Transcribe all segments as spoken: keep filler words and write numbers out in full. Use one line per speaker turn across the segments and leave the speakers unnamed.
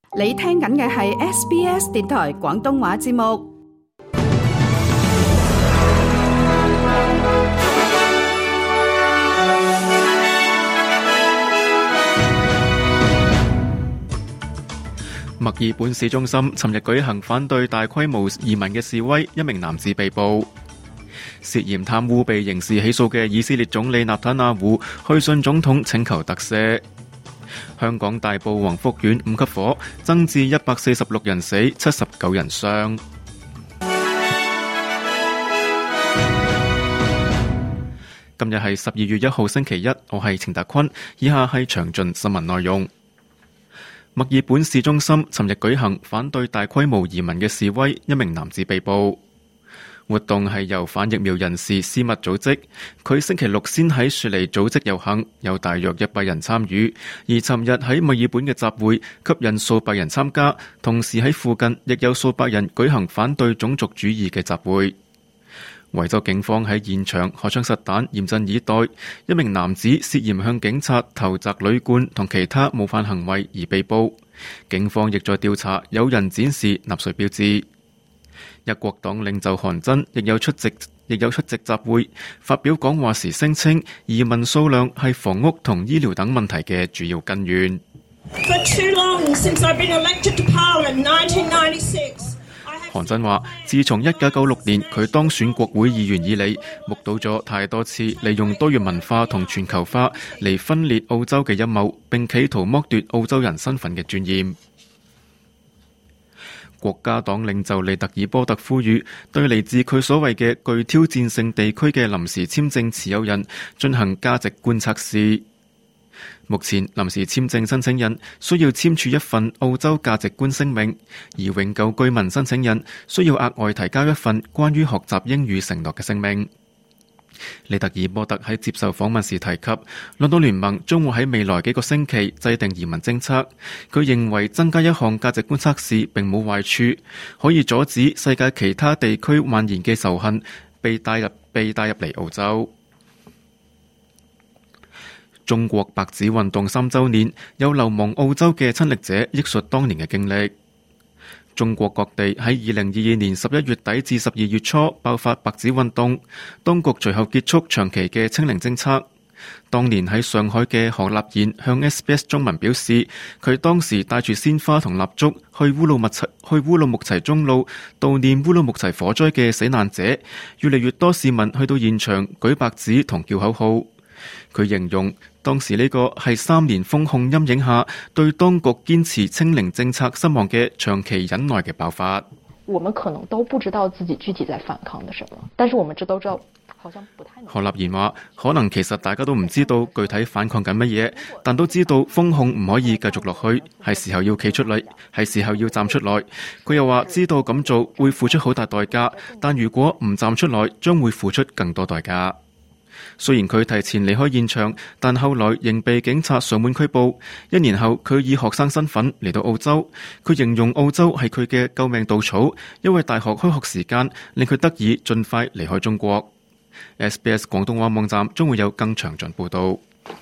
你聽緊嘅係 S B S 電台廣東話節目。
墨爾本市中心尋日舉行反對大規模移民嘅示威，一名男子被捕，涉嫌貪污被刑事起訴嘅以色列總理納坦雅胡去信總統請求特赦。香港大埔宏福苑五級火，增至一百四十六人死，七十九人傷。今日係十二月一號星期一，我係程達坤，以下係詳盡新聞內容。墨爾本市中心尋日舉行反對大規模移民嘅示威，一名男子被捕。活動係由反疫苗人士私密組織，佢星期六先喺雪梨組織遊行，有大約一百人參與，而尋日喺墨爾本嘅集會吸引數百人參加，同時喺附近亦有數百人舉行反對種族主義嘅集會。維州警方喺現場荷槍實彈，嚴陣以待。一名男子涉嫌向警察投擲鋁罐同其他冒犯行為而被捕。警方亦在調查有人展示納粹標誌。一國黨領袖韓真亦有出席，亦有出席集會，發表講話時聲稱移民數量係房屋同醫療等問題嘅主要根源。韓真話：自從一九九六年佢當選國會議員以嚟，目睹咗太多次利用多元文化同全球化嚟分裂澳洲嘅陰謀，並企圖剝奪澳洲人身份嘅尊嚴。國家黨領袖利特爾波特呼籲對嚟自佢所謂嘅具挑戰性地區嘅臨時簽證持有人進行價值觀測試。目前臨時簽證申請人需要簽署一份澳洲價值觀聲明，而永久居民申請人需要額外提交一份關於學習英語承諾嘅聲明。利特爾波特喺接受訪問時提及，倫敦聯盟將會喺未來幾個星期制定移民政策。佢認為增加一項價值觀測試並冇壞處，可以阻止世界其他地區蔓延嘅仇恨被帶入被帶入嚟澳洲。中國白紙運動三週年，有流亡澳洲嘅親歷者憶述當年嘅經歷。中國各地喺二零二二年十一月底至十二月初爆發白紙運動，當局隨後結束長期嘅清零政策。當年喺上海嘅何立賢向 S B S 中文表示，佢當時帶住鮮花同蠟燭去烏魯木齊去烏魯木齊中路悼念烏魯木齊火災嘅死難者，越嚟越多市民去到現場舉白紙同叫口號。佢形容當時呢個係三年封控陰影下對當局堅持清零政策失望嘅長期忍耐嘅爆發。
我們可能都不知道自己具體在反抗的什麼，但是我們這都知道好像不太能。
何立賢話：可能其實大家都唔知道具體反抗緊乜嘢，但都知道封控唔可以繼續落去，係時候要企出嚟，係時候要站出來。佢又話：知道咁做會付出好大代價，但如果唔站出來，將會付出更多代價。雖然佢提前離開現場，但後來仍被警察上門拘捕。一年後，佢以學生身份嚟到澳洲。佢形容澳洲係佢嘅救命稻草，因為大學開學時間令佢得以盡快離開中國。S B S 廣東話網站將會有更詳盡報導。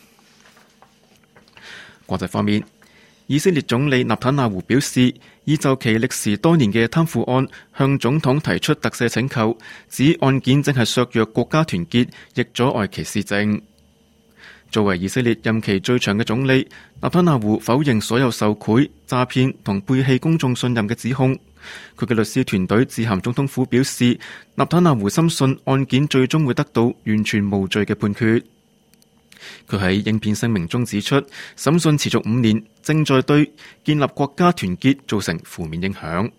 國際方面，以色列總理納坦雅胡表示，已就其歷時多年嘅貪腐案向總統提出特赦請求，指案件正係削弱國家團結，亦阻礙其施政。作為以色列任期最長嘅總理，納坦雅胡否認所有受賄、詐騙同背棄公眾信任嘅指控。佢嘅律師團隊致函總統府表示，納坦雅胡深信案件最終會得到完全無罪嘅判決。佢喺影片聲明中指出，審訊持續五年，正在對建立國家團結造成負面影響。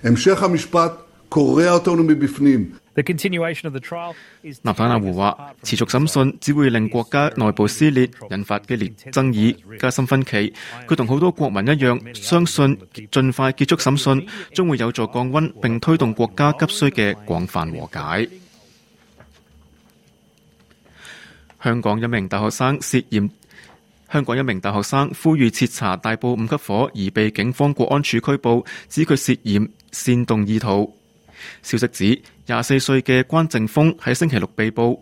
納坦雅胡話，持續審訊只會令國家內部撕裂，引發激烈爭議，加深分歧。佢同好多國民一樣，相信盡快結束審訊將會有助降溫，並推動國家急需嘅廣泛和解。香港一名大學生涉嫌香港一名大學生呼籲徹查大埔五級火，而被警方國安處拘捕，指佢涉嫌煽動意圖。消息指，廿四歲嘅關正峰喺星期六被捕，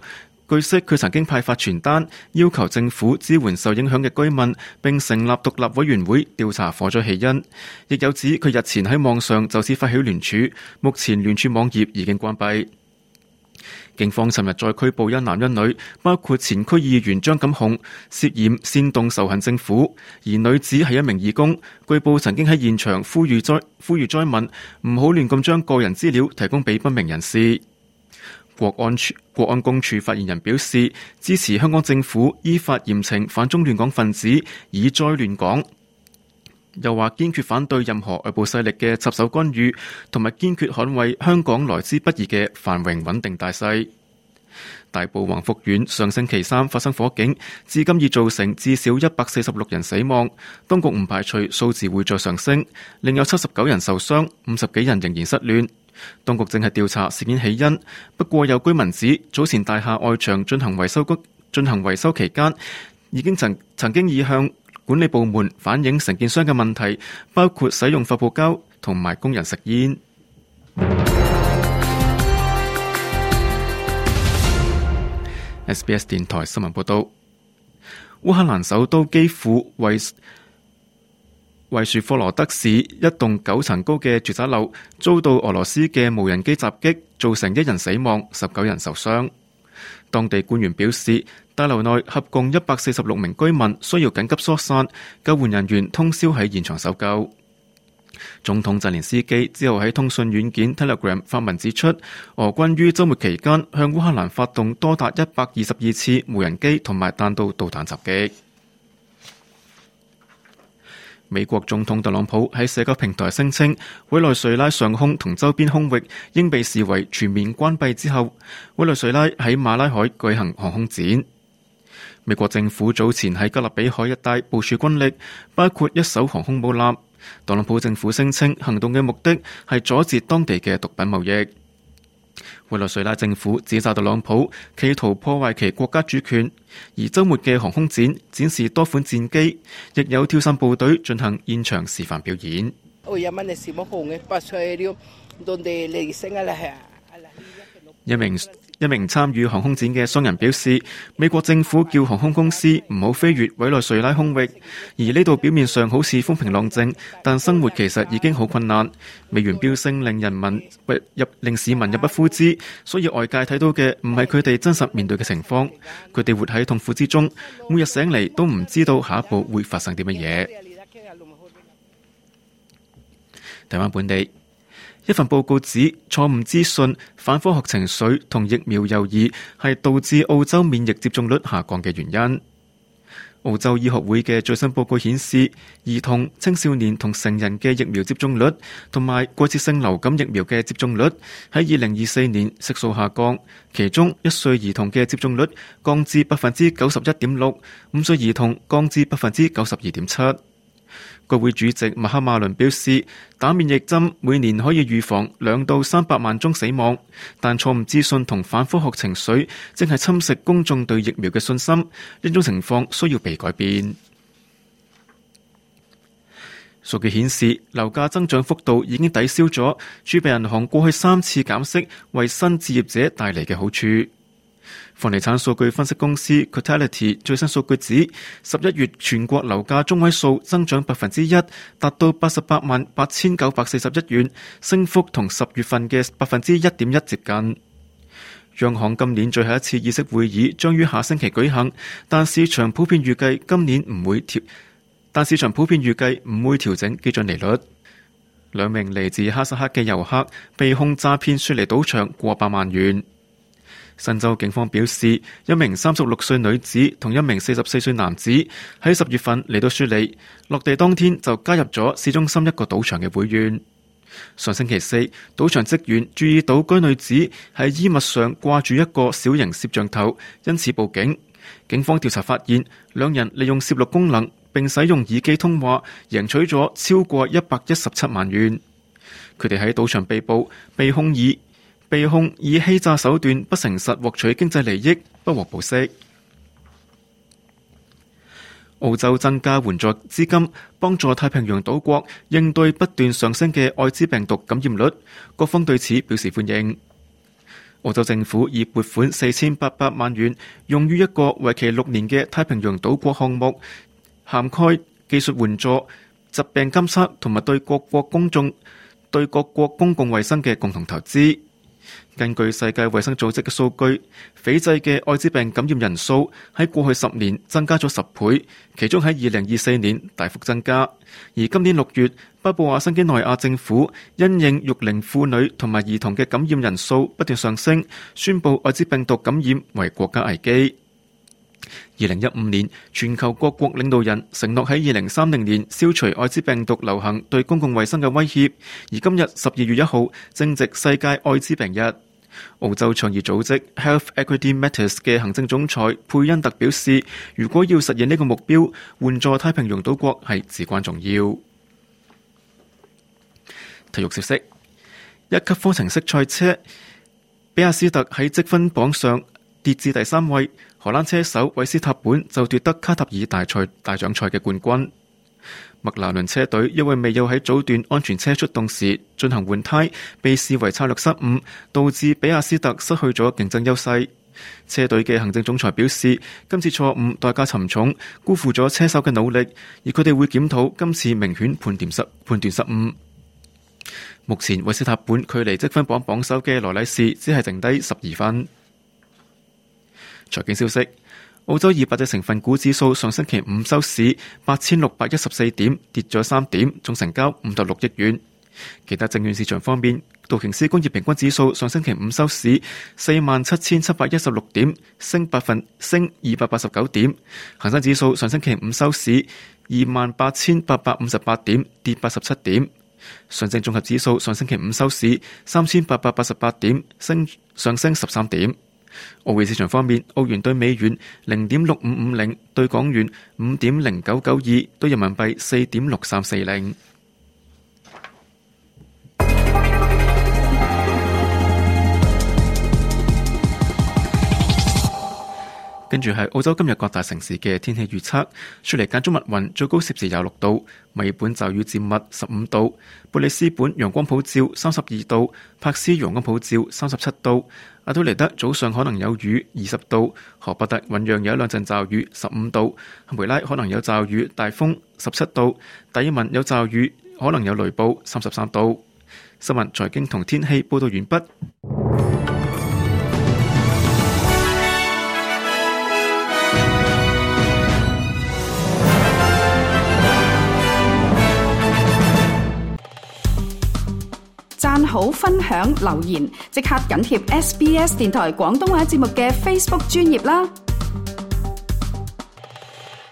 據悉，佢曾經派發傳單，要求政府支援受影響嘅居民，並成立獨立委員會調查火災起因。亦有指佢日前喺網上就此發起聯署，目前聯署網頁已經關閉。警方尋日再拘捕一男一女，包括前區議員張錦雄，涉嫌煽動仇恨政府，而女子係一名義工，據報曾經喺現場呼籲災呼籲災民唔好亂咁將個人資料提供俾不明人士。國安處國安公署發言人表示，支持香港政府依法嚴懲反中亂港分子以災亂港，又話堅決反對任何外部勢力嘅插手干預，同埋堅決捍衛香港來之不易嘅繁榮穩定大勢。大埔宏福苑上星期三發生火警，至今已造成至少一百四十六人死亡，當局唔排除數字會再上升，另有七十九人受傷，五十幾人仍然失聯。當局正係調查事件起因，不過有居民指早前大廈外牆進行維修進行維修期間，已經曾曾經已向管理部門反映承建商嘅問題，包括使用發泡膠同埋工人食煙。S B S 電台新聞報道，烏克蘭首都基輔為為舒霍羅德市一棟九層高嘅住宅樓遭到俄羅斯嘅無人機襲擊，造成一人死亡，十九人受傷。當地官員表示，大樓內合共一百四十六名居民需要緊急疏散，救援人員通宵喺現場搜救。總統澤連斯基之後喺通訊軟件 Telegram 發文指出，俄軍於週末期間向烏克蘭發動多達一百二十二次無人機同埋彈道導彈襲擊。美國總統特朗普喺社交平台聲稱，委內瑞拉上空同周邊空域應被視為全面關閉之後，委內瑞拉喺馬拉海舉行航空展。美國政府早前喺加勒比海一帶部署軍力，包括一艘航空母艦。特朗普政府聲稱行動嘅目的係阻截當地嘅毒品貿易。委內瑞拉政府指責特朗普企圖破壞其國家主權，而週末嘅航空展展示多款戰機，亦有跳傘部隊進行現場示範表演。一名一名參與航空展嘅商人表示，美國政府叫航空公司唔好飛越委內瑞拉空域，而呢度表面上好似風平浪靜，但生活其實已經好困難。美元飆升令人民入令市民入不敷支，所以外界睇到嘅唔係佢哋真實面對嘅情況，佢哋活喺痛苦之中，每日醒嚟都唔知道下一步會發生啲乜嘢。台灣本地一份報告指，錯誤資訊、反科學情緒同疫苗猶豫係導致澳洲免疫接種率下降嘅原因。澳洲醫學會嘅最新報告顯示，兒童、青少年同成人嘅疫苗接種率同埋季節性流感疫苗嘅接種率喺二零二四年悉數下降，其中一歲兒童嘅接種率降至百分之九十一點六，五歲兒童降至百分之九十二點七。國會主席麥克馬倫表示，打免疫針每年可以預防兩到三百萬宗死亡，但錯誤資訊同反科學情緒正係侵蝕公眾對疫苗嘅信心，呢種情況需要被改變。數據顯示，樓價增長幅度已經抵消咗儲備銀行過去三次減息為新置業者帶嚟嘅好處。房地產數據分析公司 Cotality 最新數據指，十一月全國樓價中位數增長百分之一，達到八十八萬八千九百四十一元，升幅同十月份嘅百分之一點一接近。央行今年最後一次議息會議將於下星期舉行，但市場普遍預計今年唔會調，但市場普遍預計唔會調整基準利率。兩名嚟自哈薩克嘅遊客被控詐騙雪梨賭場過百萬元。新州警方表示，一名三十六歲女子同一名四十四歲男子喺十月份嚟到雪梨，落地當天就加入咗市中心一個賭場嘅會員。上星期四，賭場職員注意到該女子喺衣物上掛住一個小型攝像頭，因此報警。警方調查發現，兩人利用攝錄功能並使用耳機通話，贏取咗超過一百一十七萬元。佢哋喺賭場被捕，被控以被控以欺詐手段不誠實獲取經濟利益，不獲保釋。澳洲增加援助資金，幫助太平洋島國應對不斷上升嘅愛滋病毒感染率，各方對此表示歡迎。 澳洲政府已撥款四千八百萬元，用於一個為期六年嘅太平洋島國項目，涵蓋技術援助、疾病監測同埋對各國公眾、對各國公共衛生嘅共同投資。根據世界衛生組織嘅數據，斐濟嘅艾滋病感染人數喺過去十年增加咗十倍，其中喺二零二四年大幅增加。而今年六月，巴布亞新幾內亞政府因應育齡婦女同埋兒童嘅感染人數不斷上升，宣布艾滋病毒感染為國家危機。二零一五年，全球各國領導人承諾喺二零三零年消除艾滋病毒流行對公共衛生嘅威脅。而今日十二月一號正值世界艾滋病日。澳洲倡議組織 Health Equity Matters 嘅行政總裁佩恩特表示，如果要實現呢個目標，援助太平洋島國係至關重要。體育消息：一級方程式賽車，比亞斯特喺積分榜上跌至第三位，荷蘭車手韋斯塔本就奪得卡塔爾大賽大獎賽嘅冠軍。麥拿倫車隊因為未有喺早段安全車出動時進行換胎，被視為策略失誤，導致比亞斯特失去咗競爭優勢。車隊嘅行政總裁表示，今次錯誤代價沉重，辜負咗車手嘅努力，而佢哋會檢討今次明顯判斷失判斷失誤。目前韋斯塔本距離積分榜榜首嘅羅禮士只係剩低十二分。財經消息：澳洲二百隻成分股指數上星期五收市八千六百一十四點，跌咗三點，總成交五十六億元。其他證券市場方面，道瓊斯工業平均指數上星期五收市四萬七千七百一十六點，升百分升二百八十九點。恒生指數上星期五收市二萬八千八百五十八點，跌八十七點。上證綜合指數上星期五收市三千八百八十八點，升上升十三點。澳匯市場方面，澳元兌美元零點六五五零，兌港元五點零九九二，兌人民幣四點六三四零。跟住係澳洲今日各大城市嘅天氣預測：雪梨間中密雲，最高攝氏廿六度；墨爾本驟雨漸密，十五度；布里斯本陽光普照，三十二度；柏斯陽光普照，三十七度；阿德萊德早上可能有雨，二十度；荷伯特醞釀有一兩陣驟雨，十五度；梅拉可能有驟雨，大風，十七度；達爾文有驟雨，可能有雷暴，三十三度。新聞、財經同天氣報道完畢。
讚好、分享、留言，即刻緊貼 S B S 電台廣東話節目嘅 Facebook 專頁啦！